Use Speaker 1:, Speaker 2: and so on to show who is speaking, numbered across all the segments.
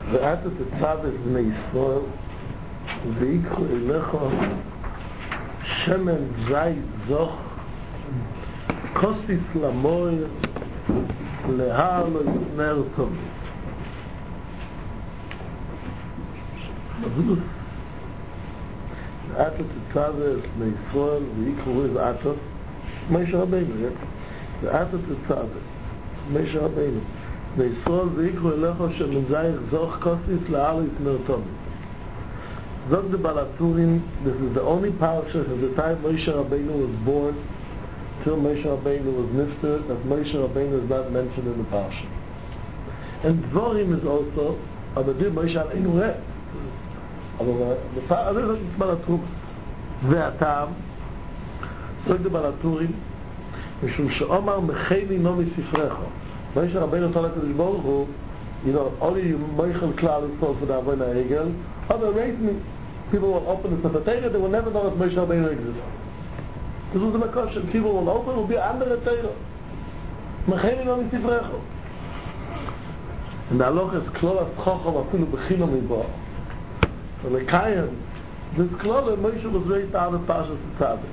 Speaker 1: ואתה תצוות בני ישראל ויקחו אליך שמן זית זוך כוסיס למויר להעלות נר תמיד. מדוס ואתה תצוות בני ישראל ויקחו איזה אתה משה רבינו ואתה תצוות משה רבינו בני ישראל ויקחו אליך שמן זית זוך כוסיס להעלות נר תמיד. Zog the Balaturim, this is the only parasha at the time Moshe Rabbeinu was born till Moshe Rabbeinu was nifter, that Moshe Rabbeinu is not mentioned in the parasha. And Dvorim is also, but did Moshe Rabbeinu read? The parasha, this is Balaturim. Ve'atam, Zog the Balaturim, Mishum she'omar mecheni nomi sifrecha. Moshe Rabbeinu told HaKadosh Baruch Hu, only you Meichel Klal Yisrael for the Avon HaEgel, otherwise people will open the Sefer Torah, they will never know that Moshe Rabbeinu exists. This was the Makosha. People will open, will be under the Torah. Mecheni no misifrecho. And the Aloch is Klol HaSchochom afilu b'chino mibo. So the Kayan, this Klol, Moshe was raised out of Parshas Tetzaveh.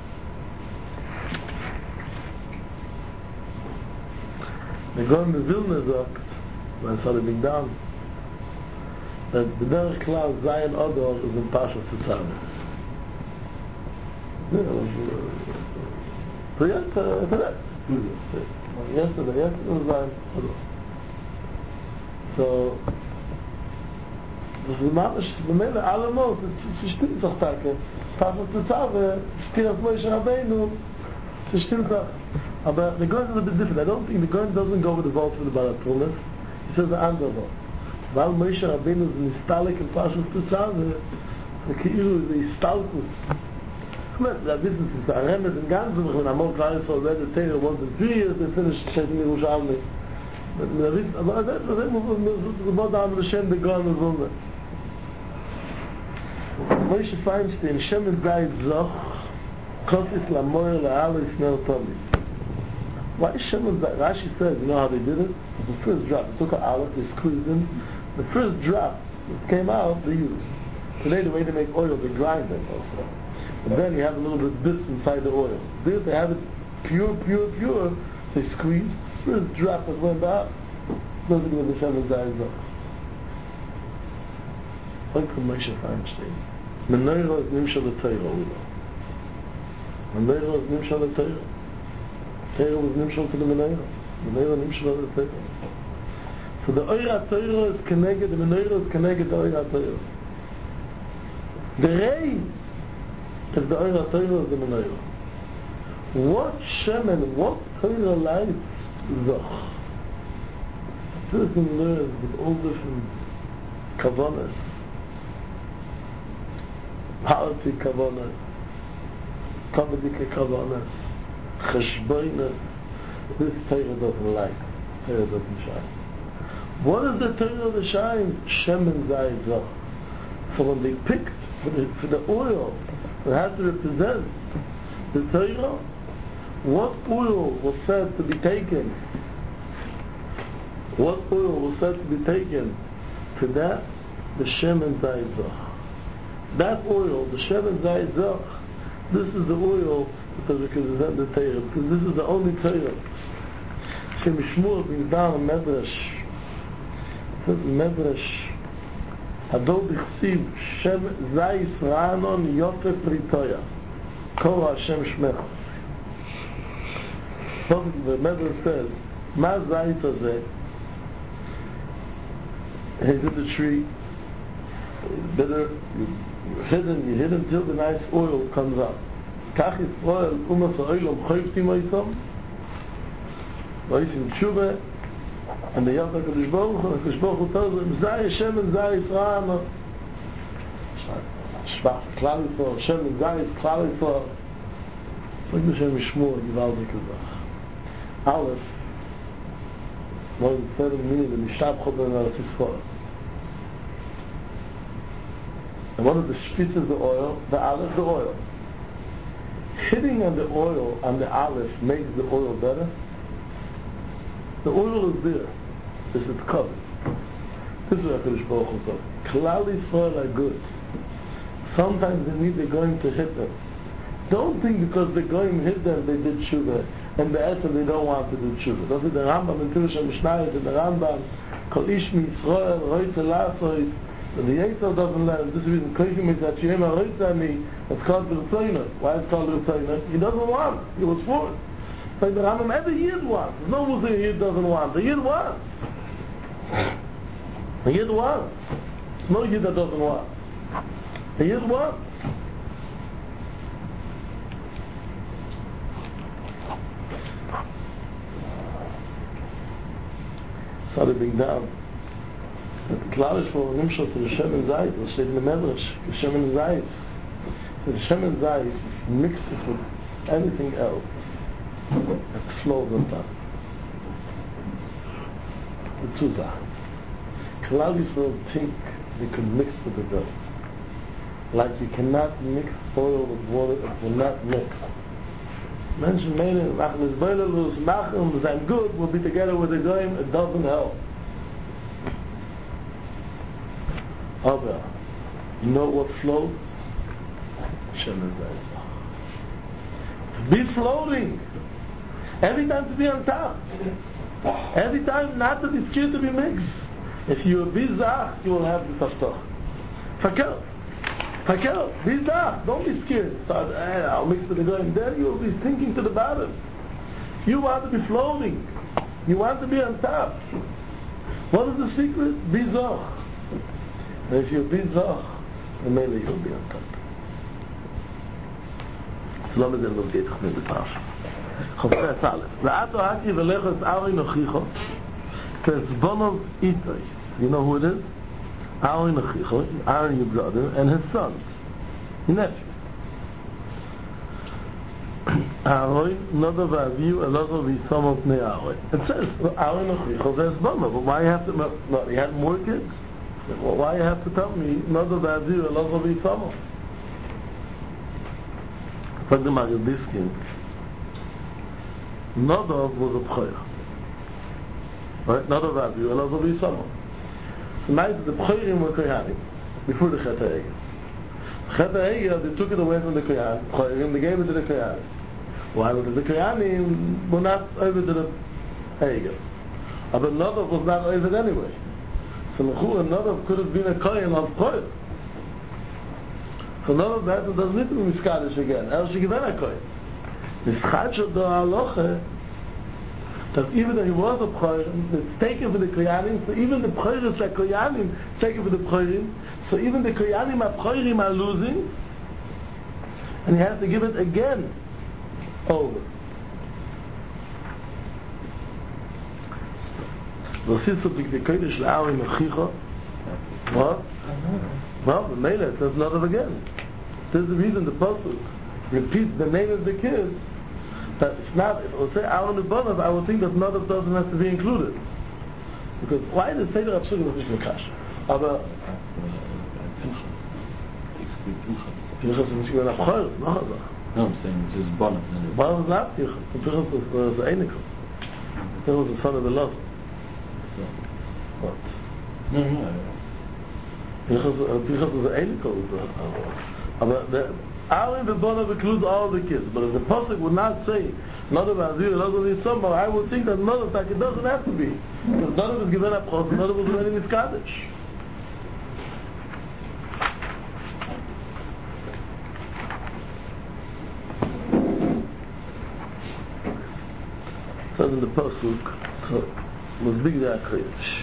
Speaker 1: The Gaon de Vilna sagt, when es had been done, that the Derech Klal Zayin Odor is in Parshas Tetzaveh. So yesterday was Zayin Odor. So das ist mamisch, the Mele Alamos, es stimmt doch Tage. Parshas Tetzaveh, Shtiras Moshe Rabbeinu, es stimmt doch. Aber the Gaon is a bit different. I don't think the Gaon doesn't go with the vote for the Balaturim. He says the undervote. While Moshe Rabbeinu is nistalik in Parshas Tetzaveh, so Keiru is a stalkus. That business is a remes in Ganzim, when Amor Klal Yisrael read the Torah once in 3 years, they finished Shaitan Yerushalmi. But that was more down the Shem, the Gaon of Vilna. Moshe Feinstein, Shemen Zayit Zoch, Kosis Lamoyer La'alo Yisnel Tomi. Why is Shemen Zayit? Rashi says, you know how they did it? The first drop, they took an aleph, they squeezed in. The first drop that came out, they used. Today, the way they make oil, they grind it also. And then you have a little bit bits inside the oil. There, they have it pure, they squeeze. First drop that went out, doesn't give the Shemen Zayit Zoch. Like from Moshe Feinstein. Menorah is Nimshal HaTorah. Menorah is Nimshal HaTorah. Torah was Nimshal to the Menorah. Menorah Nimshal HaTorah. So the Oir HaTorah is connected, the Menorah is connected to the Oir HaTorah. The Rei is the Oir HaTorah of the Menorah. What Shemen, what Torah lights Zoch? This person learns with all different kavanas, politic kavanas, comedic kavanas, cheshboinas. This Torah doesn't like. This Torah doesn't shine. What is the Torah that shines? Shemen Zayit Zoch. So when they picked for the oil that had to represent the Torah, what oil was said to be taken? What oil was said to be taken to that? The Shemen Zayit Zoch. That oil, the Shemen Zayit Zoch, this is the oil that represents the Torah, because this is the only Torah. Shem Shmuel brings down a medrash. It says in medrash, Hadol B'chsiv Shem Zayis Ra'anon Yofet Ritoya Kol Hashem Shmecha. The medrash says, Ma Zayis Hazeh, he's in the tree, it's bitter, you hid him till the nice oil comes out. Kach Yisrael Umas Ha'olam Choyftim Ha'isam Va'isim Tshuva, and the Yad HaKadosh Baruch Hu, HaKadosh Baruch Hu tells him, Zay Hashem and Zay Yisrael. Shvach Klal Yisrael, Hashem and Zay Klal Yisrael. Like the Shem Yishmur, Givaldi Kazach. Aleph, more than 7 minutes, the Mishtab Chob Ben Eretz Yisrael. And one of the spitzes the oil, the Aleph, the oil. Hitting on the oil, on the Aleph, makes the oil better. The oil is there, because it's covered. This is what HaKadosh Baruch Hu said. Klal Yisrael are good. Sometimes they need the Goyim to hit them. Don't think because the Goyim hit them, they did tshuva, and the Etzem they don't want to do tshuva. That's what the Rambam in Pirush HaMishnayos and the Rambam, Kol Ish MiYisrael, Roitze Lasois, and the Yetzer doesn't learn. This is the reason, Koishim is that Shema Roitze Ani, it's called Ritzoyna. Why is it called Ritzoyna? He doesn't want. He was forced. Like the Rambam, every Yid wants. There's no Muslim Yid doesn't want. The Yid wants. The Yid wants. There's no Yid that doesn't want. The Yid wants. Started being down. That the Klal Yisrael Nimshot to the Shemen Zayis, was said in the Medrash, the Shemen Zayis. So the Shemen Zayis, if you mix it with anything else, it flows on top. The two Sachen. Klal Yisrael think they can mix with the dough. Like you cannot mix oil with water, it will not mix. Menschen meinen, machen es boilerlos, machen, wir sein good, we'll be together with the goyim, it doesn't help. Aber, you know what floats? Shemen Zayis. To be floating. Every time to be on top. Every time not to be scared to be mixed. If you be zach, you will have this haftoch. Fakel. Be zach. Don't be scared. Start, I'll mix with the goyim. Then you will be sinking to the bottom. You want to be floating. You want to be on top. What is the secret? Be zach. And if you be zach, then maybe you'll be on top. So let me was geht sich mit der Parasha. Chofre Saleh. La'ato haki v'lechos Ari Nochicho Kezbonov Itoi. You know who it is? Ari Nochicho, Aaron your brother, and his sons, your nephews. Aaron, Nadav Avihu, Elazar v'Yisomot Pnei Aaron. It says, Ari Nochicho Kezbonov. But why you have to, he had more kids? Well, why you have to tell me, Nadav Avihu, Elazar v'Yisomot? Like the Magadiskin, Nadav was a B'choyer. Right? Nadav Avihu, Elazar v'Yisomot. So now the B'choyerim were Kohanim, before the Chet HaEgel. Chet HaEgel, they took it away from the Kohanim, they gave it to the Kohanim. Why? Because the Kohanim were not over to the Egel. But Nadav was not over anyway. So Nadav could have been a Kohen of B'choyer. So Nadav Be'etzem doesn't need to be Miskadish again. Else she given a Kohen. Mischadshot do halacha that even though he was a B'choyer, it's taken for the Koyanim, so even the B'choyerim like Koyanim taken for the B'choyerim, so even the Koyanim are B'choyerim are losing, and he has to give it again over. V'osis of the Kodesh La'ari Mechicha. What? Well, the Mela says Nadav again. This is the reason the Pasuk repeats the name of the kids. That it's not, if it will say Aaron Lubanav, I would think that Nadav doesn't have to be included. Because why does Seder HaPsukim of Mishne Kash? Aber Pinchas is Mishne Kash, no,
Speaker 2: I'm saying this is Bonnet.
Speaker 1: Bonnet is not Pinchas. Pinchas was the Einikel. Pinchas was the son of Elazar. What?
Speaker 2: No.
Speaker 1: Pinchas was the Einikel. But the Aaron the Bonnet includes all the kids. But if the Pasuk would not say Nadav Avihu, Nadav Yisomot, I would think that Nadav, like it doesn't have to be. Because Nadav is given up Chos, Nadav was already Miskadish. It says in the Pasuk, so Muzbigdei HaKodesh.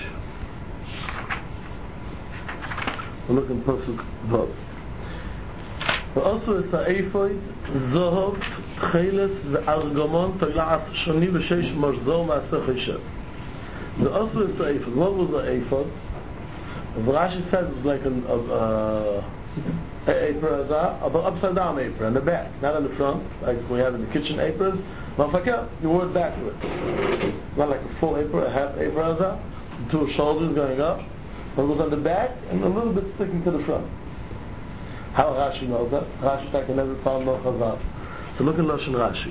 Speaker 1: We look in Pasuk Vav. ועשו את האפוד, זהב, חילס וארגמון, תולעת שני ושש מרזור מעשה חשב. ועשו את האפוד. What was the ephod? Rashi said it was like an apron, upside down apron, in the back, not in the front, like we have in the kitchen aprons. Mafakah, you wore it backwards. Not like a full apron, a half apron, two shoulders going up, but it was on the back and a little bit sticking to the front. How Rashi knows that? Rashi I never found no Chazal. So look at Lashon Rashi.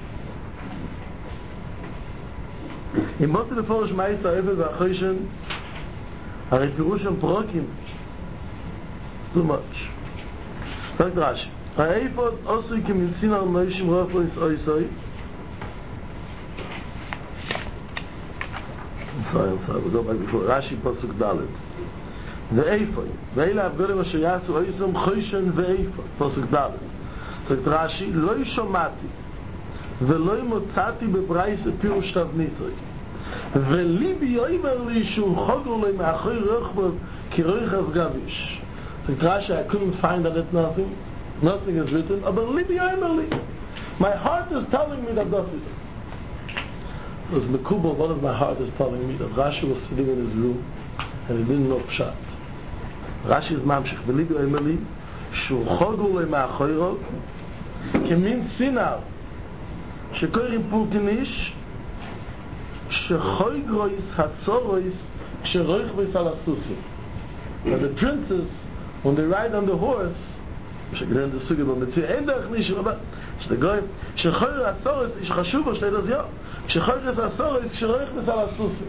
Speaker 1: In most of the Polish Ma'isa Evid V'Achoshen הרי פירוש הם פרוקים. It's too much. רק רש"י. האיפוד עושוי כמנסין על מוישים רוח לא יסעוי סוי. רש"י פסוק ד' ואיפוי ואלה הבגולים אשר יעשו אויסם חוישן ואיפוי פסוק ד' זאת רש"י לא שמעתי ולא מוצאתי בברייס פירוש תבניסוי וליבי אומר לי שהוא חוגר לי מאחורי רוחבו כרוחב גביש זאת רש"י I couldn't find on it nothing is written but ליבי אומר לי my heart is telling me that that's it. It was Mekubal, one of my heart is telling me that Rashi was sitting in his room and he didn't know Pshat. Rashi is mamshich. Believe you, Emily, שהוא חוגו לי מאחורו כמין סינר שקוראים פולקניש שחויגרויס הצורויס כשרויך ביס על הסוסים. And the princes, when they ride on the horse, שגדן זה סוגי במציא, אין דרך מישהו, אבל שתגויים, שחויר הצורויס, יש חשוב בו שתי דזיו, כשחויגרויס הצורויס כשרויך ביס על הסוסים.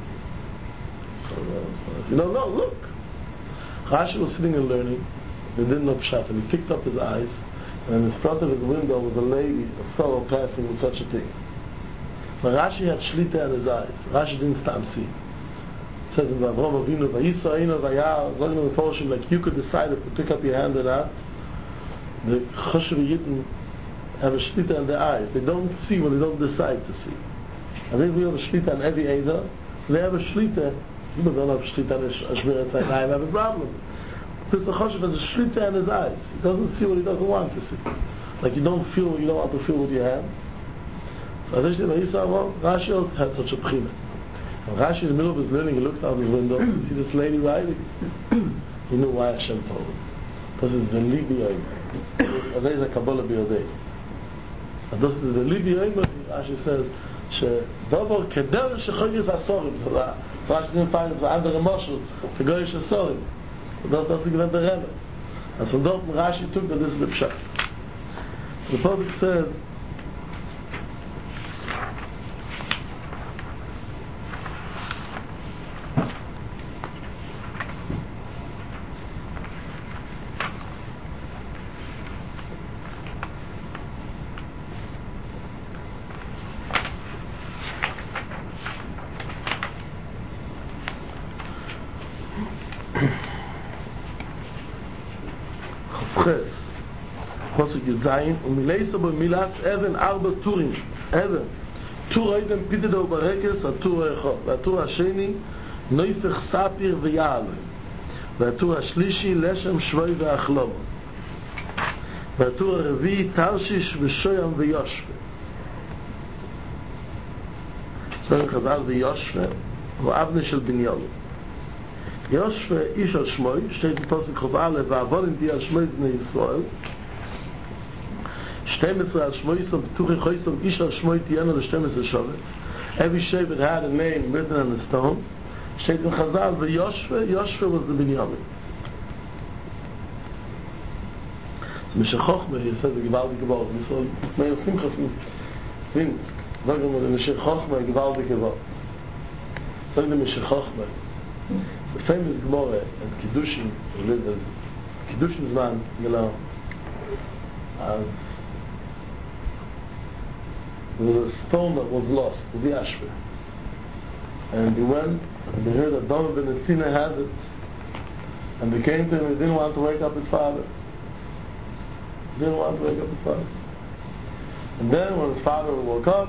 Speaker 1: You don't know, look. Rashi was sitting and learning, they didn't know Pshat, and he picked up his eyes, and in front of his window was a lady, a fellow passing with such a thing. But Rashi had shlita in his eyes. Rashi didn't stand see. It says in Avram Avinu, Vayisa Eino Vayah, looking at the portion, like you could decide if you pick up your hand or not. The Choshev Yidden have a shlita in their eyes. They don't see what they don't decide to see. I think we have a shlita in every Eidah. They have a shlita. People don't have shlita in Ashmir Tzai Chaim, have a problem. Because the Choshev has a shlita in his eyes. He doesn't see what he doesn't want to see. Like you don't feel what you don't want to feel with your hand. So as I said, Rashi had such a bchina. When Rashi in the middle of his learning, he looked out his window, he see this lady riding. He knew why Hashem told him. Because it's the Libi Yoim. As is a Kabbalah B'yodei. And this is the Libi Yoim, Rashi says, שדבר כדר שחוגס הסורים. Rashi didn't find it for andere Moshel, to go ish asorim. That's the given the Rebbe. And so dort Rashi took that this is the Pshat. The Prophet says, Posuk Yudzayin ומילאיסו במילת אבן 4 טורים אבן טור אבן פידדה וברקס הטור האחד והטור השני נויפך ספיר ויעל והטור השלישי לשם שבוי ואחלום והטור הרביעי תרשיש ושוים ויושפה צריך חז"ל ויושפה הוא אבנה של בנימין יושפה איש על שמוי שתי פוסק חוב א' ועבודים תהיה על שמוי בני ישראל 12 על שמוי סום פתוחי חוי סום איש על שמוי תהיינו ל-12 שבת every Shevet had a name written on the stone שתי חז"ל ויושפה יושפה was the בנימין זה משחוכמה יעשה זה גבלתי גבורת ישראל מה יוצאים חפים וינס לא גם זה משחוכמה גבלתי גבורת זה משחוכמה the famous Gemara and Kiddushin Kiddushin Zman there was a stone that was lost the Ashva and they went and they heard that Donovan ben Esina had it and they came to him and he didn't want to wake up his father and then when his father woke up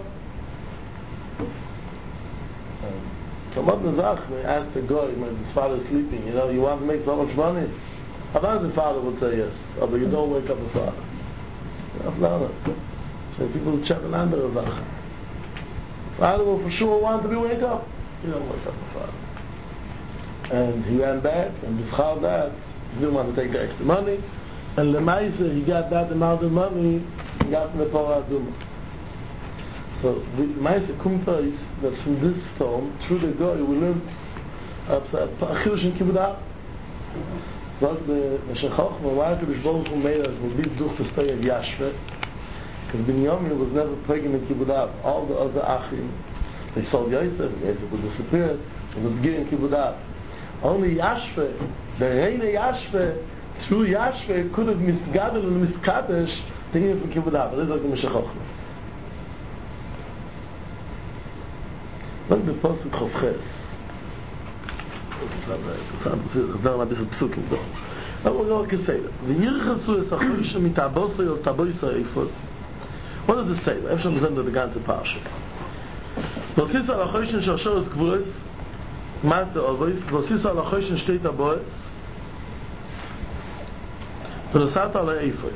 Speaker 1: they asked the guy when his father is sleeping, you want to make so much money? Sometimes the father would say yes, but you don't wake up the father. So people check an andere Sache. Father will for sure want to be wake up. You don't wake up the father. And he ran back, and B'schal that, he didn't want to take the extra money, and Lemaisa, he got that amount of money, he got from the Torah Duma. So the Maisa Kumta is that from this stone, through the Goy, we learned Achilus and Kibbutz. But the Shechachma, why could the Shboch who made us would be durch the story of Yashve? Because Binyamin was never pregnant in Kibbutz. All the other Achim, they sold Yosef would disappear, and was given Kibbutz. Only Yashve, the Reine Yashve, through Yashve could have misgadol and miskadesh the Ingen from Kibbutz Avos. This is like the Meshachochma. Look the Pasuk Chavches. דבר מה בסד פסוקים דו. אבל לא כסייד. וירחסו את החוישה מתאבוסו אל תאבוסו איפות. What does it say? איפה שמזם את הגנצה פרשה. ועוסיסו על החוישה שרשור את גבורס, מעט לאובויס, ועוסיסו על החוישה שתי תאבויס, ונוסעת על האיפות.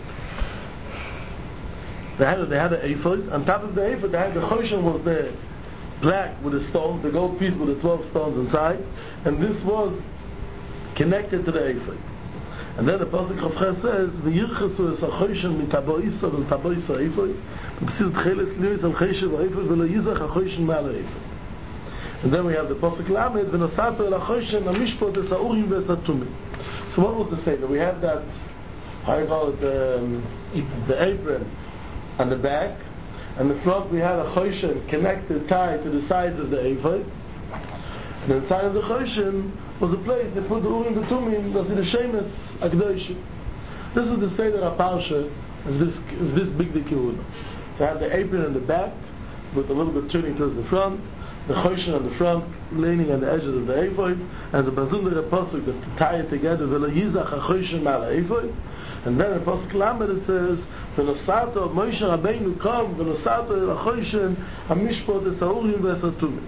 Speaker 1: They had an ephod. On top of the ephod, they had the choshen was there, black with the stones, the gold piece with the 12 stones inside, and this was connected to the ephod. And then the Pasuk Chavches says, "V'yirchasu es hachoshen mitaboisa v'taboisa ephod, v'b'sid cheles lius al cheshev ephod v'lo yizach hachoshen ma'al ephod." And then we have the Pasuk Lamed, "V'nosato el hachoshen amishpot es ha'urim v'es ha'tumim." So what was the statement? We have that, how you call it, the apron on the back, and the front we had a choshen connected, tied to the sides of the ephod. And inside of the choshen was a place they put the urim, the tumim, that's the shemes akdosh. This is the state of Parsha of this big kihuna. So I had the apron in the back with a little bit turning towards the front, the choshen on the front leaning on the edges of the ephod, and the bazundere pasuk that to tie it together v'lo yizach hachoshen ma'al ephod. And then in Pasuk Lamed it says, "V'nosato Moshe Rabbeinu come, v'nosato el hachoshen hamishpot es ha'urim v'es ha'tumim."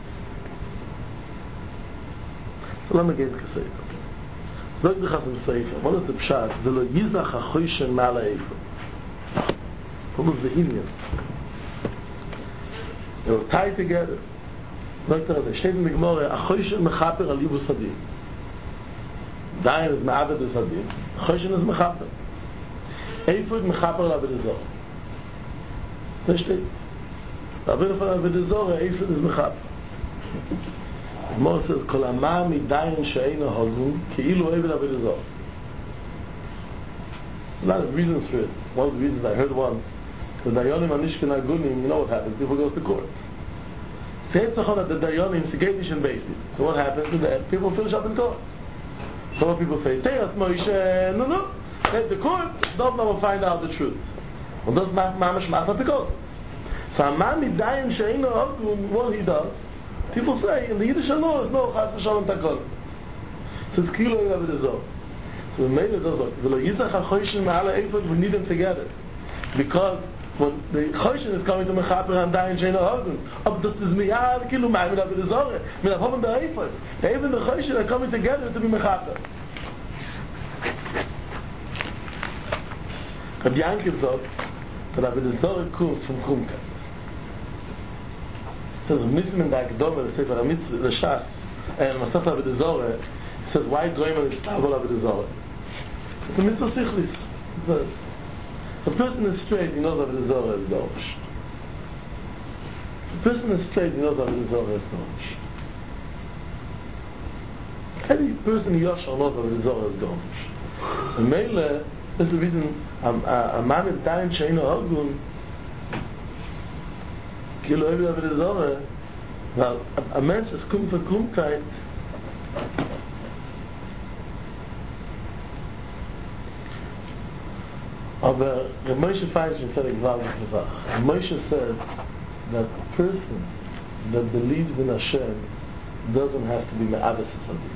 Speaker 1: So let me get to say it. So look at the Sefer. What is the pshat? V'lo yizach hachoshen ma'al ha'ephod. What was the inyan? They were tied together. Look at it. Steht in the Gemara, hachoshen mechaper al yibus hadin. Dayan is me'aved es hadin. Hachoshen is mechaper. Ephod mechaper l'Avodah Zarah. Das steht. L'Avodah von Avodah Zarah, Ephod is mechaper. Moses says, "Kol amar midayin she'eino hagun, ke'ilu eved Avodah Zarah." There's a lot of reasons for it. One of the reasons I heard once, the Dayanim Anishkin Agunim, you know what happens? People go to court. Say it's that the Dayanim Segedish and Beis Din. So what happens? People finish up in court. Some people say, "Te'as Moshe, no. The court does not find out the truth." And that's mamash machat because. So a man midayin she'eino hagun, what he does, people say in the Yiddish law is no chas v'shalom takol. So it's kilo Avodah Zarah. So the Mele does like v'lo yizach hachoshen ma'al ha'ephod, we need them together because when the choshen is coming to mechaper and dayin she'eino hagun, but this is miyad kilo ma'amid Avodah Zarah, min avon the ephod. The ephod and the choshen are coming together to be mechaper. Rabbi Yankiv sagt, that Avodah Zarah comes from Krumkeit. So the Mitzvah in the Akdoma, the Sefer HaMitzvah, the Shas, and Masach Avodah Zarah, it says, why Goyim is Tabal Avodah Zarah? It's a Mitzvah Sichlis. If a person is straight, he knows Avodah Zarah is Gaush. If a person is straight, he knows Avodah Zarah is Gaush. Any person Yashar knows Avodah Zarah is Gaush. And Mele, that's the reason a man is dying she'eino hagun kilo eved Avodah Zarah. Well, a mensch is kum for Krumkeit, aber Moshe Feinstein said a gewaltige Sache. Moshe said that a person that believes in Hashem doesn't have to be me'aves hasadim.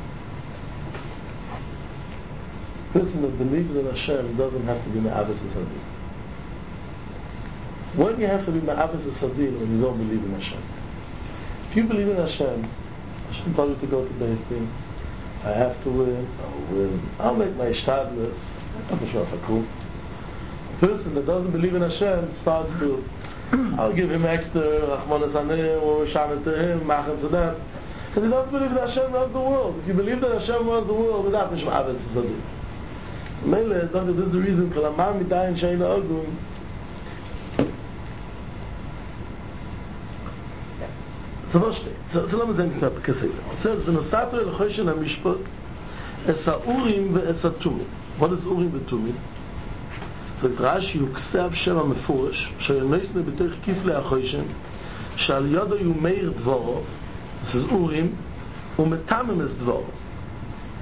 Speaker 1: A person that believes in Hashem doesn't have to be me'aves hasadim. When you have to be me'aves hasadim when you don't believe in Hashem. If you believe in Hashem, Hashem told you to go to Beis Din. I have to win, I'll win. I'll make my shtadlis. I'm not sure if I could. A person that doesn't believe in Hashem starts to, I'll give him extra, Rachmanas Haneh, or Shaman to him, Machem to that. Because he doesn't believe that Hashem runs the world. If you believe that Hashem runs the world, without Hashem Aves Hasadim. Mele, this is the reason, Kol Amar Midayin She'eino Hagun. So let me think about the Kesef. It says, "V'nosato el hachoshen hamishpot es ha'urim ve'es ha'tumim." What is urim ve'tumim? So Rashi uksav shem ha'mefurish she'noisne b'tech kifle hachoshen she'al yodo yumeir dvorov. This is urim u'metamim es dvorov.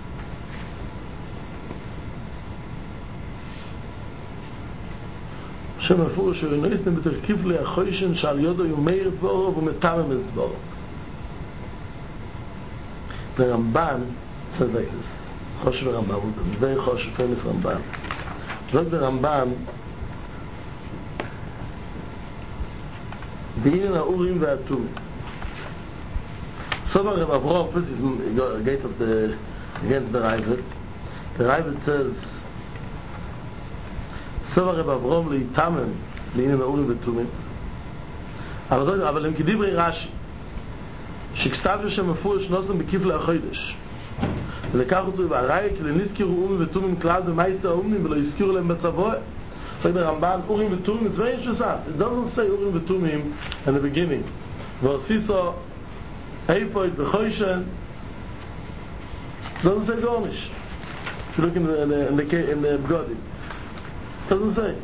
Speaker 1: שמפורש שרינויסטים בתרכיב לאחוישן שעל יודו יומר דבורו ומתאמם את דבורו. ורמב"ן צדק חושב הרמב"ן, די חושב פמס רמב"ן. זאת ברמב"ן בעניין האורים והתומים. So Rav Avraham, this is gate of the against the Ravid. The Ravid says, so Rav Avraham ליטמם לעניין האורים והתומים. אבל הם כדברי רש"י, שכתב שם מפורש נוסם בכיף לאחוידש. ולקח אותו בהראי, כי לנזכירו אורים ותומים כלל במייסה האומנים ולא הזכירו להם בצבוע. So the Ramban, Urim v'Tumim, it's very interesting. It doesn't say Urim v'Tumim in the beginning. V'osisa, Eipod, v'Choyshen. It doesn't say Gornish. If you look in the Begodim. It doesn't say.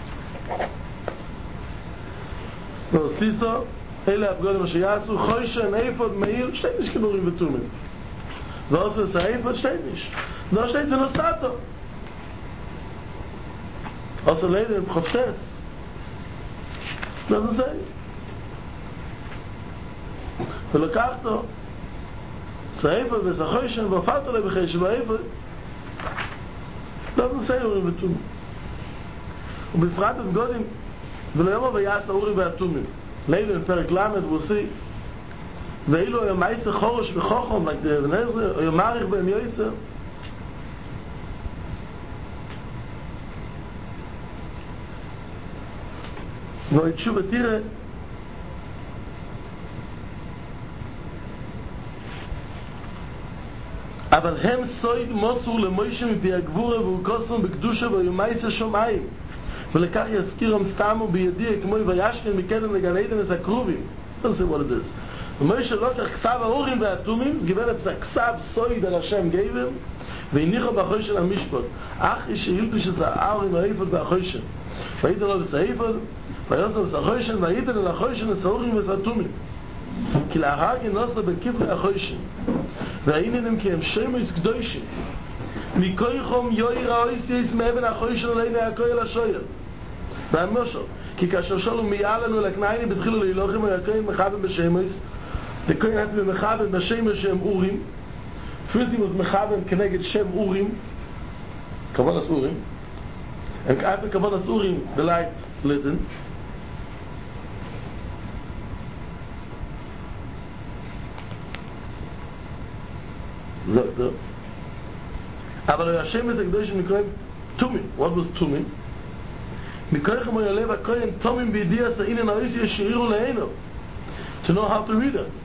Speaker 1: V'osisa, Eile Begodim asher yasu, Choyshen, Eipod, Meir, steht nicht kein Urim v'Tumim. V'osisa, Eipod, steht nicht. Da steht in Osato. Also later in Choftes doesn't say. ולקחתו סעיפה וסחוישן והופעת עלי בחש ואיפה doesn't say אורים ותומים. ובפרט בגודים ולא יאמר ויעש אורים והתומים later in פרק למד ועושי ואילו היה מייסר חורש וחוכם like the Nezer היה מעריך בהם יויסר ועוד שוב תראה אבל הם סויד מוסור למוישה מפי הגבורה והוא קוסם בקדושה ויומייסה שומעים ולכך יזכירם סתמו בידיע כמו וישכן מקדם לגל עדן את הקרובים. That's what it is. ומוישה לא כך כסב האורים והתומים סגיבל את כסב סויד על השם גבר והניחו בחושן המשפט אחרי שהילבש את האורים האיפות והחושן ויתן לו בסעיפות ויוסנו בסחושן ויתן לו לחושן את האורים והתומים כי לאחר גנוסנו בכיפרי החושן והעניינים כי הם שמויס קדושים מכויכום יויר האויסייס מאבן החושן עלינו הכויל השויר והמושל כי כאשר שלו מיעלנו לקניינים בתחילו להילוכם והכויל מחבן בשמויס וכויל נתן מחבן בשמויס שהם אורים פרסימוס מחבן כנגד שם אורים כבוד אורים הם כאפל כבוד אורים בלייט לידן זאת אבל השם את הקדושים נקראים תומים. What was תומים? מכויכם היה לב הכהן תומים בידיע סעינן האיסי ישאירו לעינו to know how to read it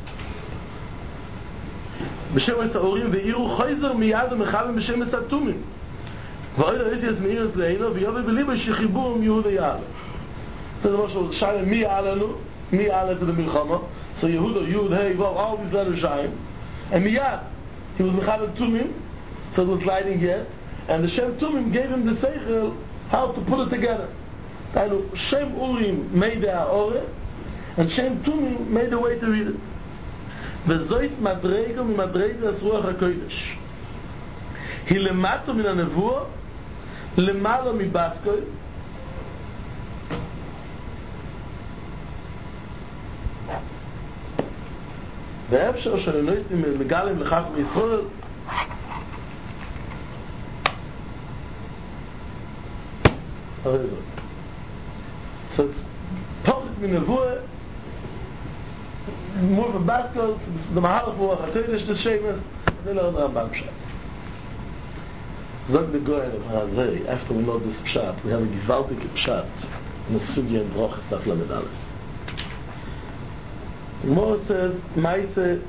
Speaker 1: בשם את האורים ואירו חייזר מיד ומחבן בשם את התומים ואוהד האיסי יסמאיר את לעינו ויובל בליבה שחיבורם יהודה יעלה. זה דבר שהוא שאלה מי יעלנו מי יעלה את המלחמה so יהודה יהוד hey well all these letters shine and מיד he was Mechaber Tumim, so it was lighting yet, and the Shem Tumim gave him the seichel how to put it together. Shem Urim made the Aore, and Shem Tumim made the way to read it. V'zois madrego mi madrego as Ruach HaKodesh. Hi lemato min ha-nevuah, lemalo mi baskoi, ואפשר שלנויסטים מגלים לכך מישראל הרי זאת so פוחס מנבואה more from Baskel the Mahalach Ruach HaKodesh the Shemus זה לא עוד רמב"ם פשט זאת בגויין הזה after we know this פשט we have a gewaltige פשט נסוגיה in ברוכס תח למד א' More says, Maise,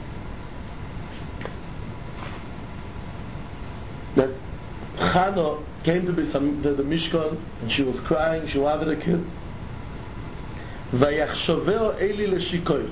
Speaker 1: that Chana came to the Mishkan and she was crying, she wanted a kid. Vayachshaveo Eli leshikoyro.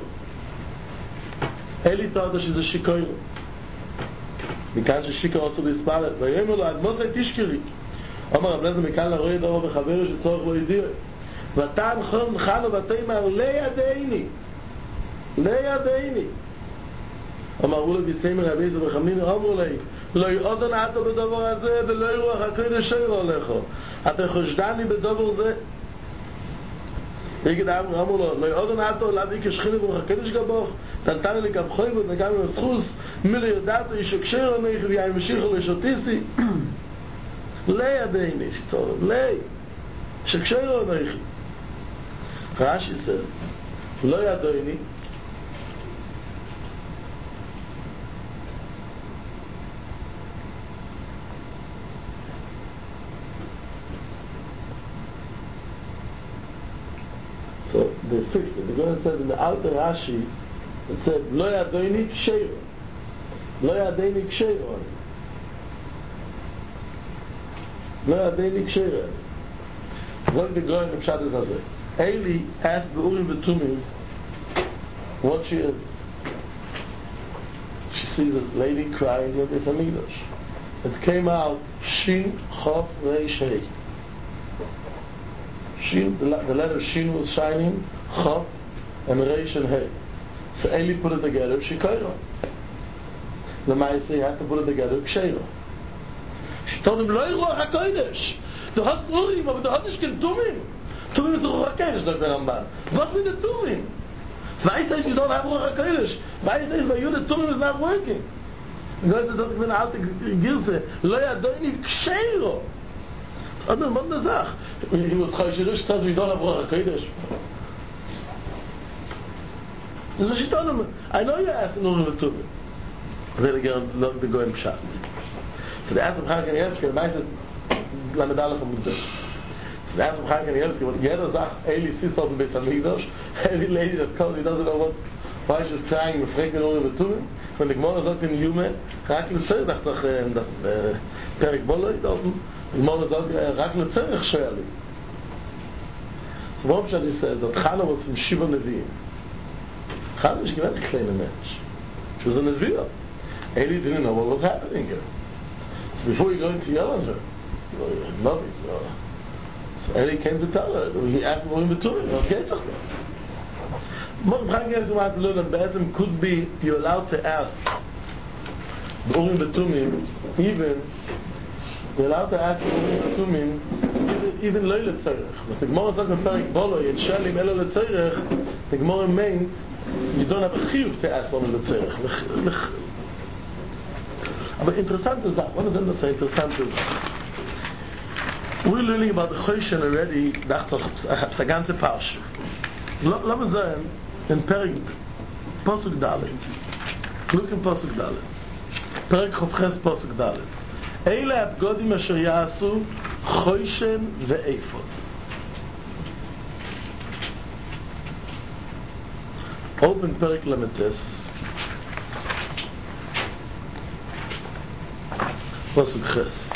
Speaker 1: Eli thought that she's a shikoyro. מכאן ששיקר also להספר, ויאמר לו, עד מוסי תשכרי. אומר רב לזר מכאן לרואי דורו בחברו שצורך בו ידיע. ותן חנו ותאמר לידייני. לידייני אמרו לו בסיימר רבי זה בחמין אמרו לי לא יעודן אתה בדבר הזה ולא ירוח הקודש שיר הולכו אתה חושדני בדבר זה Ich gedacht, Ramolo, lo yoden ato, lad ich geschchine bruch HaKadosh Gaboch, dann tane li kab choyvot, dann kam ihm das Chus, mili yodato, ich ekshero neich, wie ein Mashiach leshotisi, lei adeini, lei, ich ekshero neich. Rashi says, lo yadoini, so they fixed it. The Gemara says in the outer Rashi, it said, Lo yadoini ksheiro. Lo yadoini ksheiro. Lo yadoini ksheiro. What the Gemara in the Pshat is Eli asked the Urim V'Tumim what she is. She sees a lady crying in the Beis HaMikdash. It came out, Shin Chof Reish Hei. Shin, the letter Shin was shining, Chof, and Reish and Hei. So Eli put it together, Shikoiro. The Maaseh had to put it together, Ksheiro. She told him, Loi Ruach HaKodesh. Du hast Urim, aber du hast nicht kein Tumim. Tumim ist Ruach HaKodesh, sagt der Ramban. Was mit der Tumim? Why says you don't have Ruach HaKodesh? Why says by you the Tumim is not working? And God says, das ist eine alte Gilse. Lo yadoini Ksheiro. What the Zach? He was Chayshirish, tells me you don't have Ruach HaKodesh. That's what she told him. I know you're asking Urim V'Tumim. Then again, look the Goyim Pshat. So they asked him, Chaim Kanievsky, the Maaseh, Lamedalach HaMudbesh. So they asked him, Chaim Kanievsky, what jeder sagt, Eli sitzt auf dem Beis HaMikdash, every lady that comes, he doesn't know why she's crying, we fragt Urim V'Tumim. When the Gemara sagt in Yume, Rak L'Tzerich, dacht doch, dat Perik Boloi, dort, the Gemara sagt, Rak L'Tzerich Shoyali. So what Pshat says, that Chana was from Shiva Nevi'im. Chana was a kleiner Mensch. She was a Nevi'ah. Eli didn't know what was happening here. So before you go into yell on her, I love it. So Eli came to tell her. He asked Urim V'Tumim. Okay, it's okay. What Chaim Kanievsky wanted to learn that Be'ezim could be, you're allowed to ask the Urim V'Tumim, even, you're allowed to ask the Urim V'Tumim, even Lo L'Tzerich. But the Gemara says in Perik Boloi, in Shalim Elo L'Tzerich, the Gemara meant, you don't have a chiyuv to ask Urim V'Tzerich. Aber interessante Sache, what is that say interessante Sache? We're learning about the Choshen already, dachte ich hab's a ganze Parsha. Lass uns sagen, in Perik Posuk Dalet. Look in Posuk Dalet. Perik Chavches Posuk Dalet. Eile abgodim asher ya'asu Choshen ve'efod. Open Perik Lametes. Posuk Ches.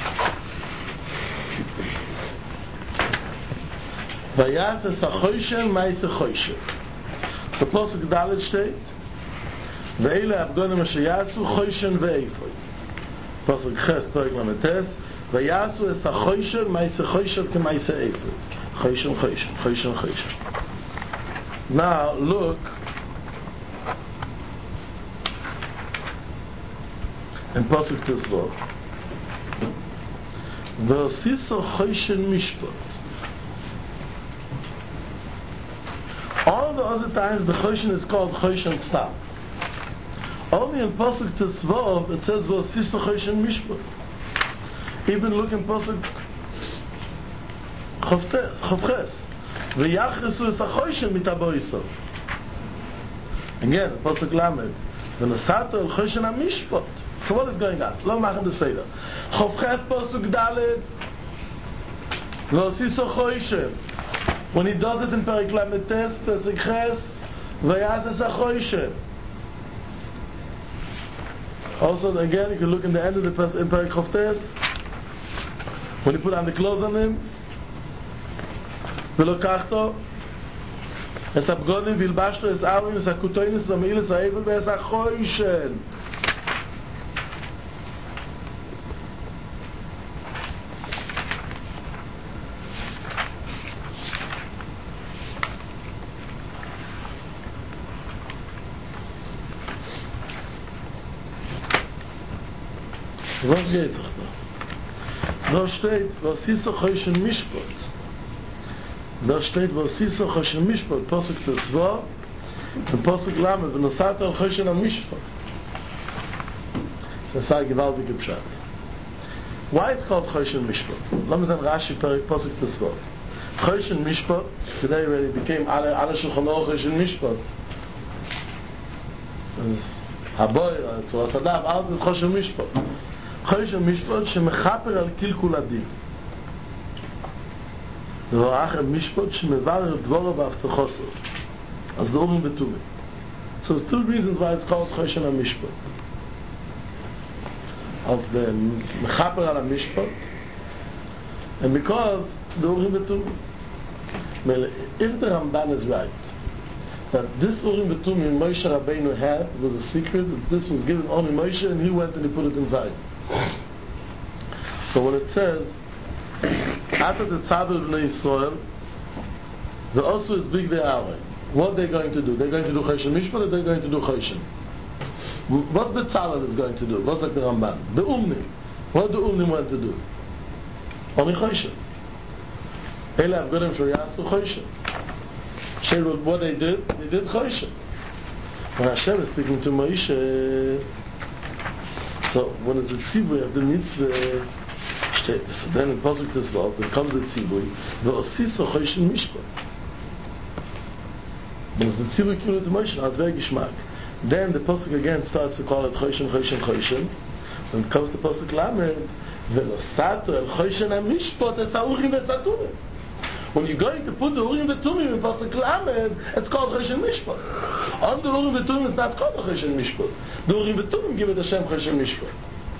Speaker 1: Vayat es ha-Choshen ma'ase Choshen. So Posuk Dalet steht, Ve'ele abgodim asher ya'asu Choshen ve'efod. Posuk Ches Perik Lametes. Vayasu es ha-Choshen ma'ase Choshen k'ma'ase efod. Choshen, Choshen, Choshen, Choshen. Now look in Pasuk Tesvav. V'asiso Choshen Mishpat. All the other times the Choshen is called Choshen Stam. Only in Pasuk Tesvav it says V'asiso Choshen Mishpat. Even look in Pasuk Chavches. V'yachresu es ha-Choshen mitaboiso. Again, Pasuk Lamed. V'nasato el Choshen ha-Mishpat. So what is going on? Lo machen the Seder. Chavches Pasuk Dalet. V'asiso Choshen. When he does it in Perik Lametes, Pasuk Ches, V'yas es ha-Choshen. Also, again, you can look in the end of the in Perik Chavtes. When you put on the clothes on him, ולוקחתו את הבגודים וילבשתו את ארון את הכותוינס את המעיל את האבל ואת החוישן. Was geht doch da? Da steht, was ist doch Choshen Mishpat? Da steht, was Siso Choshen Mishpat, Posuk Tetzvah, und Posuk Lamed, und Nosat al Choshen HaMishpat. Das ist ein gewaltiger Pshat. Why it's called Choshen Mishpat? Let me say Rashi Posuk Tetzvah. Choshen Mishpat, today when it became Ala Shulchan Aruch Choshen Mishpat. Haboy, Tzor HaSadav, all this Choshen Mishpat. Choshen Mishpat, shemechaper al kilkul adin. ורח המשפט שמברר דברו והבטחוסו. אז the Urim v'Tumim. So there's two reasons why it's called Choshen HaMishpat. Als the Mechaper al HaMishpat, and because the Urim v'Tumim. If the Ramban is right, that this Urim v'Tumim Moshe Rabbeinu had was a secret, that this was given only Moshe, and he went and he put it inside. So when it says, after the Tzad of Bnei Yisrael, the Osu is big the hour. What they're going to do? They're going to do Choshen Mishpat, or they're going to do Choshen? What the Tzad is going to do? What's like the Ramban? The Umnim. What the Umnim want to do? Only Choshen. Ele Avgodim Shor Yasu Choshen. What they did Choshen. When Hashem is speaking to Moshe, so when it's the Tzibur of the Mitzvah, steht es. Then in Pasuk des Wort, dann kommt der Tzibur, Ve'osiso Choshen Mishpat. When it's the Tzibur Kilu to Moshe, it's very Geschmack. Then the Pasuk again starts to call it Choshen. When it comes to Pasuk Lamed, Ve'osato el Choshen HaMishpat, it's HaUrim v'Tumim. When you're going to put the Urim v'Tumim in Pasuk Lamed, it's called Choshen Mishpat. On the Urim v'Tumim, it's not called Choshen Mishpat. The Urim v'Tumim give it Hashem Choshen Mishpat.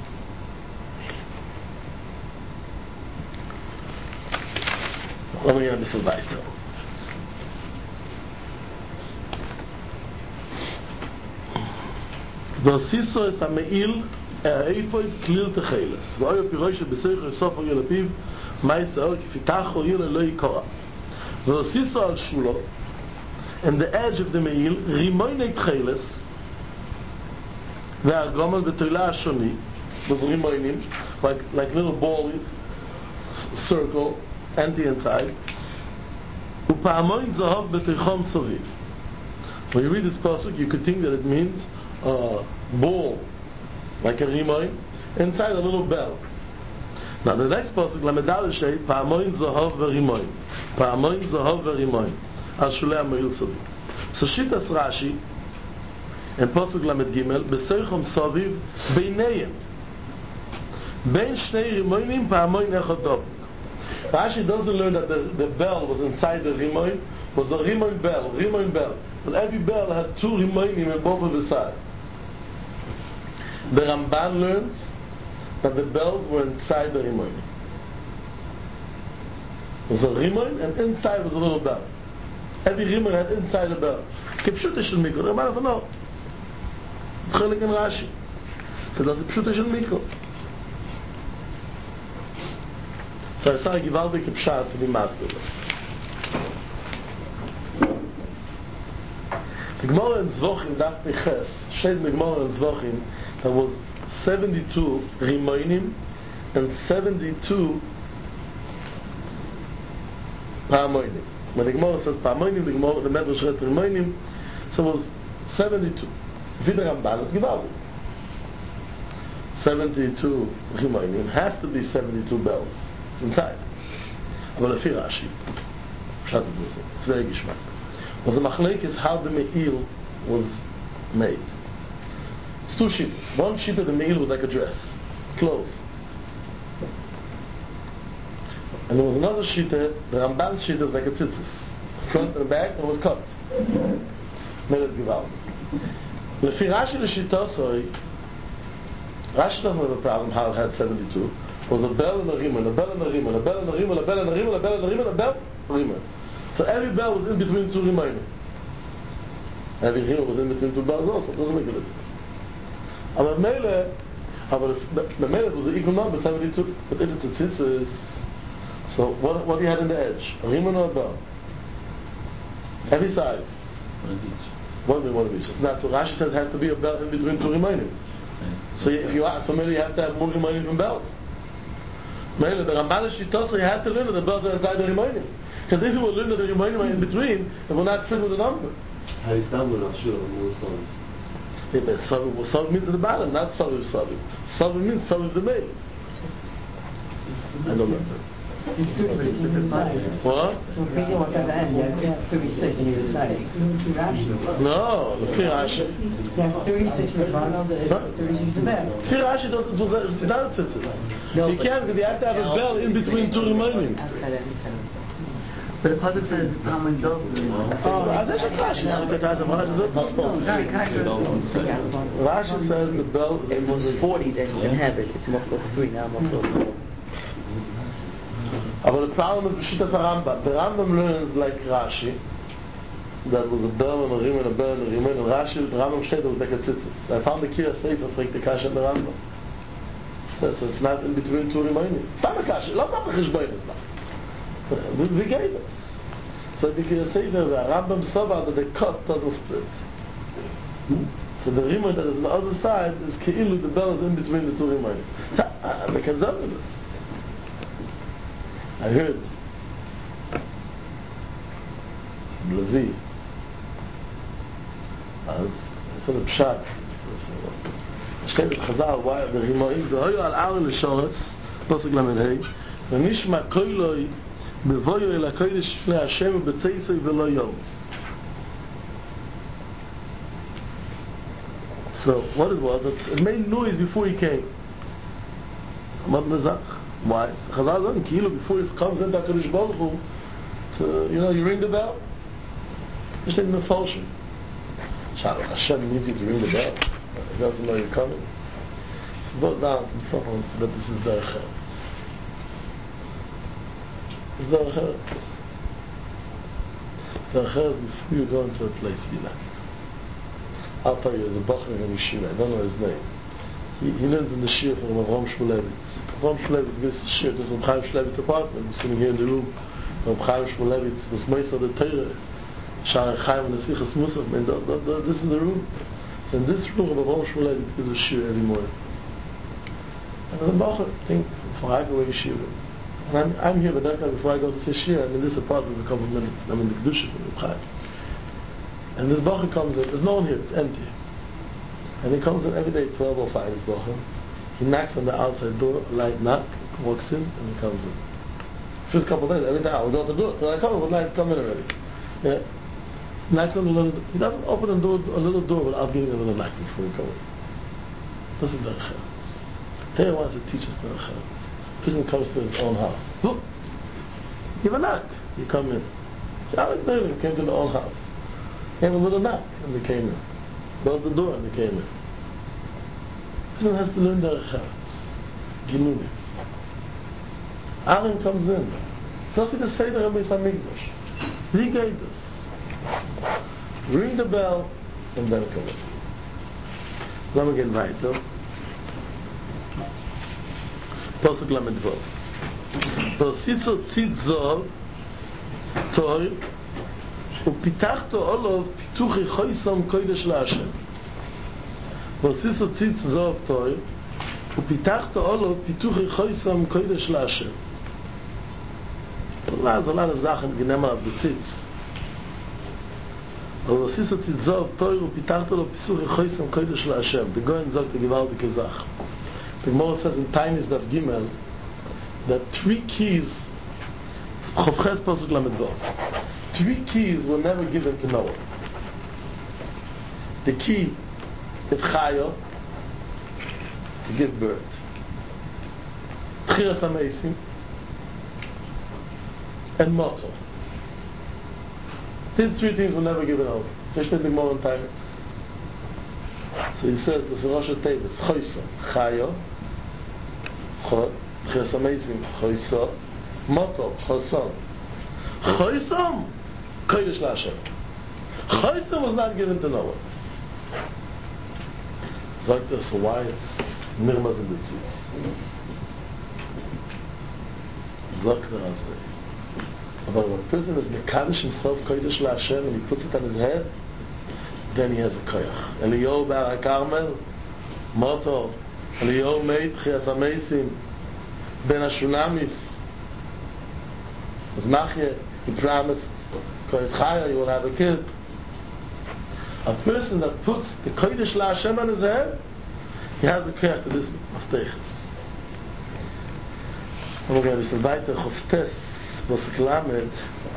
Speaker 1: Lassen wir ein bisschen weiter. והסיסו את המעיל איפה כליל תחילס ואוי הפירוש שבסייך לסוף אורי לפיו מה יסעור כפיתח אורי ללא יקורה והסיסו על שולו in the edge of the מעיל רימויני תחילס והגומל בתוילה השוני those רימוינים like little balls circle empty inside ופעמון זהב בתיכום סביב. When you read this pasuk, you could think that it means a ball, like a rimoin, inside a little bell. Now the next pasuk, Lamedal Shay, Pa'amoin Zahav V'Rimoin. Pa'amoin Zahav V'Rimoin. Al Shulei HaMe'il Saviv. So Shitas Rashi, in pasuk Lamed Gimel, B'Seichom Saviv Beineyim. Bein Shnei Rimoinim Pa'amoin Echad Dov. Rashi doesn't learn that the bell was inside the rimoin, was the rimoin bell. But every bell had two rimoinim in both of the sides. The Ramban learns that the bells were inside the rimoin. It was a rimoin and inside was a little bell. Every rimoin had inside a bell. Kipshuta shel mikro. The Ramban no. It's chelik in Rashi. So that's Pshuta shel mikro. So I saw a gewaltige Pshat to be maßgeblich. The Gemara in Zvochim, Daf Peches, steht in the Gemara in Zvochim, there was 72 Rimoinim and 72 Pa'amoinim. When the Gemara says Pa'amoinim, the Medrash read Rimoinim, so it was 72. Wie der Ramban hat gewaltig. 72 Rimoinim has to be 72 bells. Inside. אבל לפי רש"י, פשט את זה, it's very geschmack. Was the machlek is how the me'il was made. It's two sheets. One sheet of the me'il was like a dress, clothes. And there was another sheet, the Ramban sheet was like a tzitzis. Front and back, and it was cut. Made it gewalt. לפי רש"י לשיטה, Rashi doesn't have a problem how it had 72. Was a bell and a rimon, a bell and a rimon, a bell and a rimon, a bell and a rimon, a bell and a rimon, a bell, rimon. So every bell was in between two rimonim. Every rimon was in between two bells also. It doesn't make a difference. But Mele was an equal number, 72. But if it's a tzitzis, so what do you have in the edge? A rimon or a bell? Every side. One of each. It's not so. Rashi says it has to be a bell in between two rimonim. So if you ask, so maybe you have to have more rimonim from bells. Mele, the Ramban Shitosri had to learn the belt inside the Rimonim. Because if you will learn that the Rimonim are in between, it will not fit with the number.
Speaker 3: How is that one? I'm sure more solid.
Speaker 1: Yeah, but Savi means the bottom, not Savi Savi. Savi means Savi the Mele. I don't know.
Speaker 4: It's 36 on either side.
Speaker 1: What?
Speaker 4: So if we go up at the end, you have 36 on either side. Even two Rashi.
Speaker 1: No, the Rashi.
Speaker 4: You have 36 in the bottom, 36 in the back.
Speaker 1: Rashi doesn't not tzitzis. You can't, because you have to have a bell in between two Rimonim.
Speaker 4: Outside and inside.
Speaker 3: But the pasuk says how many dogs?
Speaker 1: Oh, that's a Rashi. Rashi says the bell is
Speaker 4: If it was 40, then you can have it. It's multiple for 3, now multiple for 4.
Speaker 1: But the problem is B'Shittas HaRambam. The Rambam learns like Rashi, that was a bell and a rim and a bell and a rim, and Rashi, the Rambam said it was like a tzitzis. I found the Kira Sefer for the Kasha and the Rambam. So it's not in between two Rimonim. It's not a Kasha. Not a Cheshboin is not. We gave us. So the Kira Sefer, the Rambam saw that the cut doesn't split. So the Rimonim that is on the other side is Keilu, the bell is in between the two Rimonim. So, they can tell me this. I heard from Levi as instead of Pshat steht in Chazal why the Rimoim V'hoyu al Ar l'shoretz Pasuk Lamed Hey V'nishma koiloi B'voyu el HaKodesh Shfnei Hashem B'tzeisoi V'lo Yomus. So what it was, it made noise before he came. Amad Mezach. Why? Chazal said, Kilu, before it comes in HaKadosh Baruch Hu, so, you ring the bell. Just in the falshing. Hashem needs you to ring the bell. He doesn't know you're coming. So brought down from someone that this is Derech Eretz. It's Derech Eretz. Derech Eretz, before you go into a place, you like. I'll tell you, there's a Bachar in Yeshiva, I don't know his name. He learns in the Shir from Avraham Shmulevitz. Avraham Shmulevitz gives the Shir. This is Avraham Shmulevitz's apartment. We're sitting here in the room. Avraham Shmulevitz was most of the Torah. Shar Chaim and the Sichas Musaf. And this is the room. So in this room, Avraham Shmulevitz gives a Shir every morning. And the Bachar thinks, before I go to Yeshiva, and I'm here, but before I go to say Shir, I'm in this apartment for a couple of minutes. I'm in the Kedusha from the Chaim. And this Bachar comes in. There's no one here. It's empty. And he comes in every day, 12:05, this Bachar. He knocks on the outside door, a light knock, walks in, and he comes in. First couple of days, every day I will go to the door. So I come in already. Yeah. Knocks on the little door. He doesn't open a little door without giving a little knock before he comes in. This is Derech Eretz. Here wants to teach us Derech Eretz. Person comes to his own house. Look! Give a knock. You come in. See, Alex David came to the own house. He gave a little knock, and they came in. Closed the door and they came in. Person has to learn Derech Eretz. Giluni. Aaron comes in. Does he say the Rabbi Samigdash? He gave this. Ring the bell and then come in. Lass gehen weiter. Pasuk Lamed Vav. V'ositzo tzit zov toy ופיתחת עולוב פיתוחי חויסם קודש להשם. ועשיסו ציץ זוב טוי ופיתחת עולוב פיתוחי חויסם קודש להשם. A lot of Sachen genommen auf die Zitz. Aber ועשיסו ציץ זוב טוי ופיתחת עולוב פיתוחי חויסם קודש להשם. The Goyen sagt die gewaltige Sache. The Gemara says in Tainis Daf Gimel that 3 keys Chovches Pasuk Lamed Vav. 3 keys were never given to Noah. The key of Chaya, to give birth. Tchiras HaMeisim, and Moto. These 3 things were never given over. So he said the more times. So he says the Rosh HaTevis, Choyso, Chaya, Chod, Tchiras HaMeisim, Choyso, Moto, Chosom. Chosom, Kodesh LaHashem. Chosom was not given to Noah. Sagt so why it's Nirmas in the Tzitz. Sagt also. But if a person is Mekadosh himself Kodesh LaHashem and he puts it on his head, then he has a koyach. Eliyahu Bar HaKarmel, Moto, Eliyahu Meit, Tchias HaMeisim, Ben Ashunamis. Was Nachye, he promised, Kodesh Chaya, you will have a kid. A person that puts the Kodesh La Hashem on his head, he has a care for this Maftechas. I'm going to listen weiter, Choftes, Posik Lamed.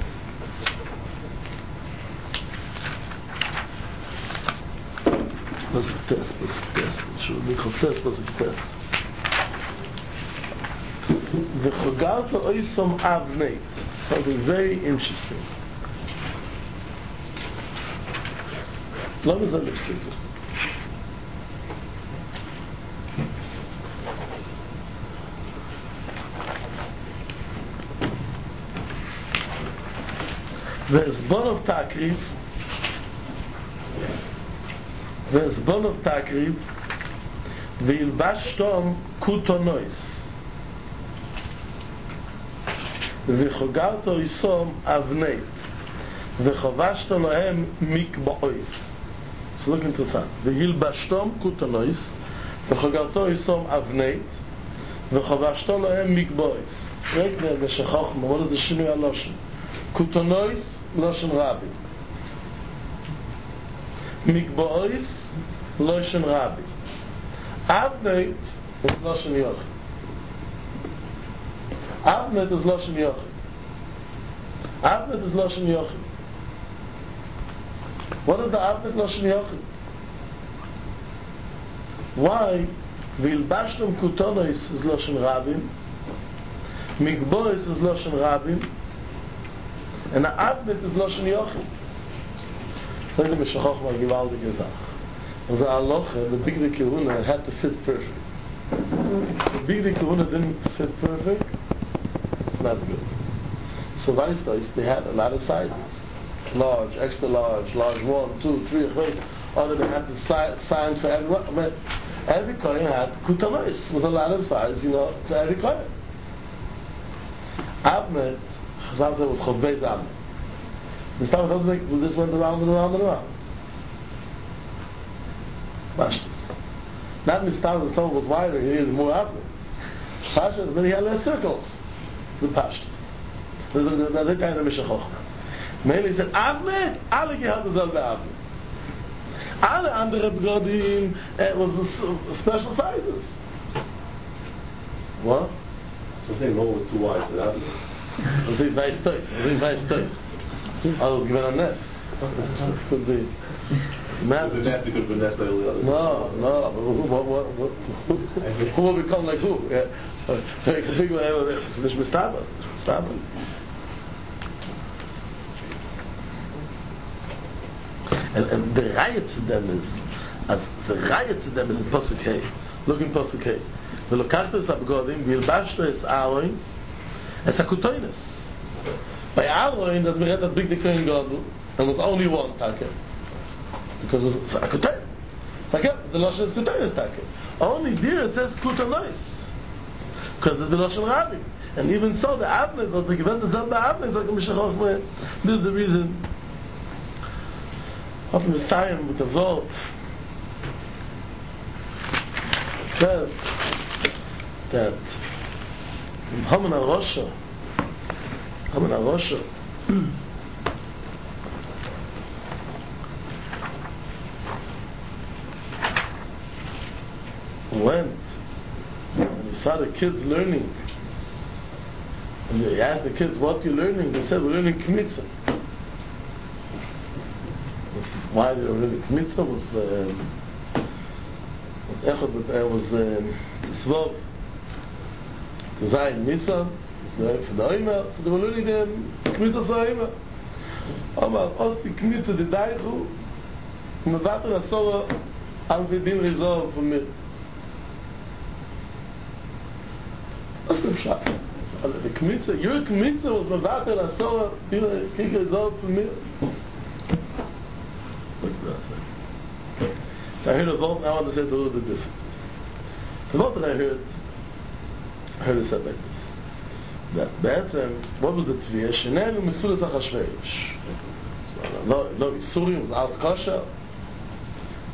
Speaker 1: Posik Tes. It should be Choftes, Posik Tes. V'chogarto oisom avneit. Something very interesting. לא מזה לפסיק. והסבונוב תקריב וילבש תום קוטונויס וחוגרתו איסום אבנית וחובשתו להם מקבועויס. So look interessant. וילבשתום קוטונויס וחוגרתו איסום אבנית וחובשתו להם מקבועויס. רק בשחוכמה, what is the שינוי הלושן? קוטונויס לושן רבי, מקבועויס לושן רבי, אבנית is לושן יוחד. Avnet is Loshen Yochid. Avnet is Loshen Yochid. What is the Avnet Loshen Yochid? Why? Vilbashtem Kutonois is Loshen Rabim, Mikbois is Loshen Rabim, and the Avnet is Loshen Yochid. So the Meshachoch mal gewaltige Sache. Also Aloche, the Big Kahuna had to fit perfect. The Big Kahuna didn't fit perfect. Not good. So Weisstois, they had a lot of sizes. Large, extra large, large 1, 2, 3, or they had to sign for everyone. But every Kohen had Kutanais, was a lot of size, for every Kohen. Avnet, Chazal said was Chovbez Avnet. So Mr. doesn't make, this went around and around and around. Pashtus. Not Mr. was wider, he needed more Avnet. Pashtus, but he had less circles. The Pashtus. There's another kind of Mishachoch. Mainly said, Avnet, alle gehad dasselbe Avnet. Alle andere Begodim, was special sizes. What?
Speaker 3: Something wrong with 2 wives for that.
Speaker 1: I think weiß Teus. Others given a nest. Could be.
Speaker 3: The nest could have been nest by all the others.
Speaker 1: No. Who will become like who? Yeah. Big one ever there. It's nicht Mistaba. And the riot to them is in Pasuk Hey. Look in Pasuk Hey. Velokachto es abgodim, vilbashto es Aaron, es akutoines. By Aaron, there's read that big the Kohen Gadol, and was only one take. Because it was a kutoin. The Lashon is kutoines take. Only there it says kutonois. Because it's the Lashon Rabbi. And even so, the Avnet, or the Gewend is the Avnet, like the Mishachoch, this is the reason. Of Messiah with the vote. It says that Haman HaRosha went and he saw the kids learning, and he asked the kids, what are you learning? They said, we're learning Kmitza. Why they were learning Kmitza was Tzvov to Zayin Nisan, for the Omer, so they were learning them Kmitza Sa'ima. Omar, Osi Kmitza de Daichu, Mevater Asora Al Vidin Rizov for me. That's the shot. The Kmitza, your Kmitza was Mevater Asora Vidin Rizov for me. So I heard a vote, and I want to say it a little bit different. The vote that I heard it said like this. That what was the Tviyah? Shenenu Misulas HaChashverosh. No Isurim, was out kosher.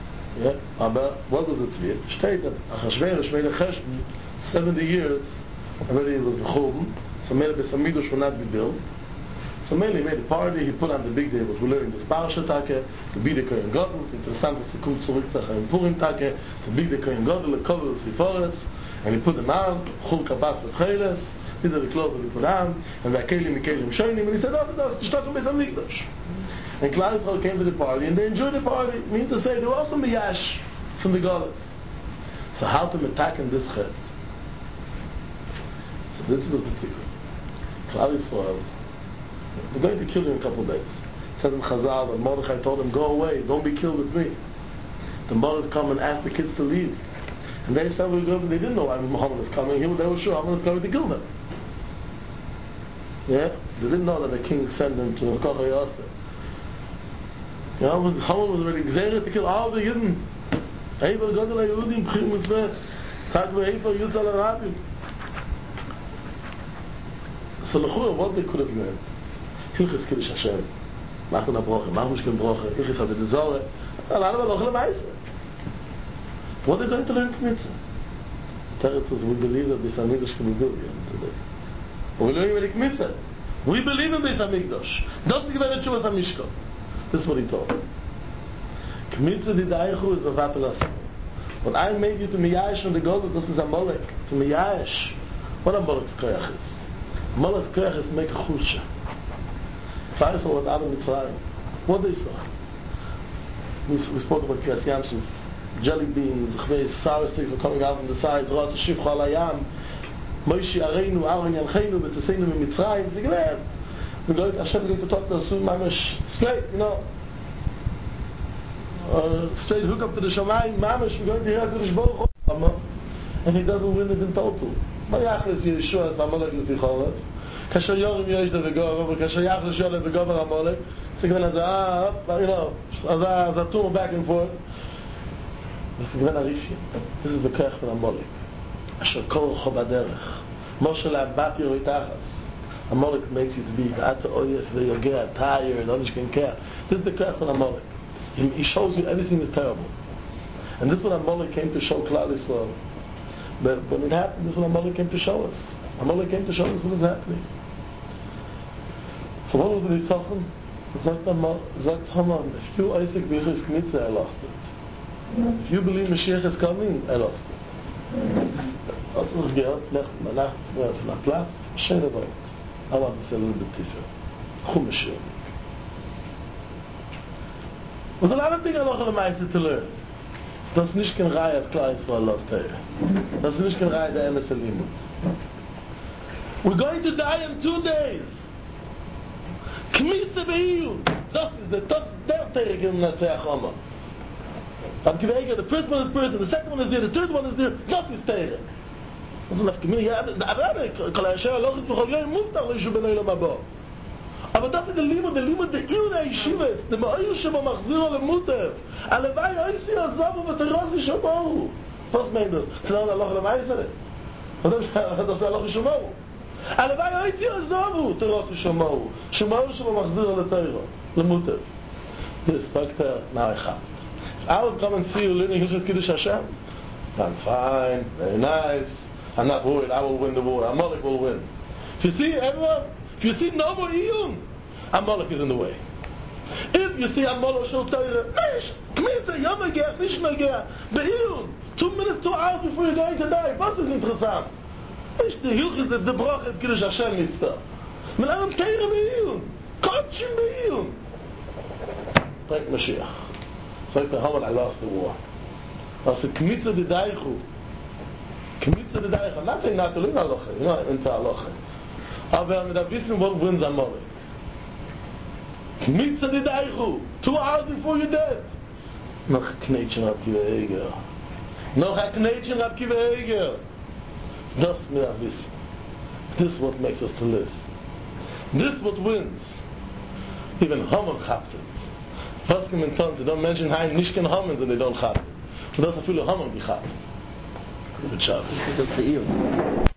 Speaker 1: Yeah, but what was the Tviyah? State that HaChashverosh made a cheshbon 70 years Already it was Chum, so Mele Beis Hamikdash will not be built. So mainly he made a party, he put on the big day, was we're learning this Parasha Take, the Bide Kohen Gadol, it's interessant dass kommt zurück zu Chaim Purim Take, the Bide Kohen Gadol, the Kovel Siforis, and he put them on, Chul Kabbat V'Cheles, these are the clothes that he put on, and V'Akelim Mikelim Shoinim, and he said, that's the Shtoch Beis Hamikdash. And Klal Yisrael came to the party, and they enjoyed the party, meaning to say, they were also Miyash from the Goddess. So how to attack in this chet? So this was the tikkun. Klal Yisrael, we're going to kill you in a couple of days. It says in Chazal that Mordechai told him, go away, don't be killed with me. The mothers come and ask the kids to leave. And they said, we're going, they didn't know why Muhammad is coming. They were sure Muhammad is coming to kill them. Yeah? They didn't know that the king sent them to Kocha Yosef. You know, Muhammad was already excited to kill all the Yidden. Eifer Godel HaYehudim B'chim Mitzveh. Tzad V'Eifer Yutzal HaRabim. So L'chura, what they could have learned? Hilchis Kiddush Hashem, machen a Broche, machen nicht kein Broche, Hilchis hat die Zore, alleine war noch eine Meise. What are they going to learn Kmitze? Teretz was, we believe that Beis Hamikdash can be built today. We learn in Kmitze. We believe in Beis Hamikdash. Das ist gewähnt Shuvas HaMishkan. This is what he taught. Kmitze die Deichu ist bevatel Hashem. When I made you to Miyash from the Goddess, this is Amalek, to Miyash. What Amalek's koyach is? Amalek's koyach is to make a chulsha. First of all, what Adam Mitzrayim, what they saw. We spoke about Kriyas Yamsuf, jelly beans, sour sticks were coming out from the sides, Ras Shivcha Layam, Moshe Areinu, Aaron Yalcheinu, V'tzeseinu Mitzrayim. So again, Hashem is going to talk to us soon, Mamash, straight, straight hook up to the Shamayim, Mamash, we're going to hear Kodesh Baruch Hu, and he doesn't win it in total. Mayachlis Yeshua is Amalek L'Tichoret. Kasher Yorim Yeshda V'Gova, Kasher Yachlis Yolim V'Gova Amalek. So given as a tour back and forth. This is This is the Kech from Amalek. Asher Kol Chobaderech. Moshe La'abat Yoritachas. Amalek makes you to be Ata Oyef V'Yogeh, tired, Onish Ken Kech. This is the Kech from Amalek. He shows you everything is terrible. And this is what Amalek came to show Klal Yisrael. But when it happened, this is what Amalek came to show us. Amalek came to show us what is happening. So what was the Nitzachon? Sagt Haman, if you Isaac B'Yichis Kmitze, I lost it. If you believe Mashiach is coming, I lost it. Als ich gehört, lech Malach, auf einer Platz, schöne Wort. Aber das ist ein little bit tiefer. Chumash. Was a lot of things are noch Meister to learn. Das ist nicht kein Reihe als Klal Yisrael läuft her. Das ist nicht kein Reihe der Emes Elimut. We're going to die in 2 days. Kmitze Be'iyun. Das ist der Terek in Natzeach Oma. Am Kiveiger, the first one is person, the second one is there, the third one is there. Das ist Terek. Das ist nach Kmitze. Ja, aber Kol Yasher Alochis B'chol Yoyim Muftach L'Yishu Ben Olam Haba. Aber das ist der Limud der Iur der Yeshivas, der Ma'ayur Sheba Machziro Lemutev. Alevai Oisi Azavu V'Terosi Shamoru. Was meint das? Das ist Allah Lemeisere. Das ist Allah Shamoru. Alevai Oisi Azavu Terosi Shamoru. Shamoru Sheba Machziro Letero. Lemutev. This, sagt now I have it. I will come and see you learning Hilchos Kiddush Hashem. I'm fine, very nice. I'm not worried, I will win the war. Amalek will win. If you see everyone, if you see no more Iyun, Amalek is in the way. If you see Amalek show Torah, Kmitze, Yomageh, Mishnageh, Be'iyun, 2 minutes, 2 hours before you're going to die, was ist interessant? Nicht die Hilchis, der Brach ist Kiddush Hashem nicht da. Mit einem Torah Be'iyun, Kotschim Be'iyun. Bringt Mashiach. Sagt der Haman, I lost the war. Also Kmitze de Daichu. Kmitze de Daichu. I'm not saying not to learn Halacha, into Halacha. Aber mit der Wissen, what wins Amalek. Kmitze de Daichu. 2 hours before you're dead. Noch Knetchen Rab Kiva Eger. Noch a Knetchen Rab Kiva Eger. Das mit der Wissen. This is what makes us to live. This is what wins. Even Haman habt it. Was kann man tun? Sie don't mention Hain, nicht kein Haman, und they don't habt it. Und das hat viele Haman gehabt. Good job.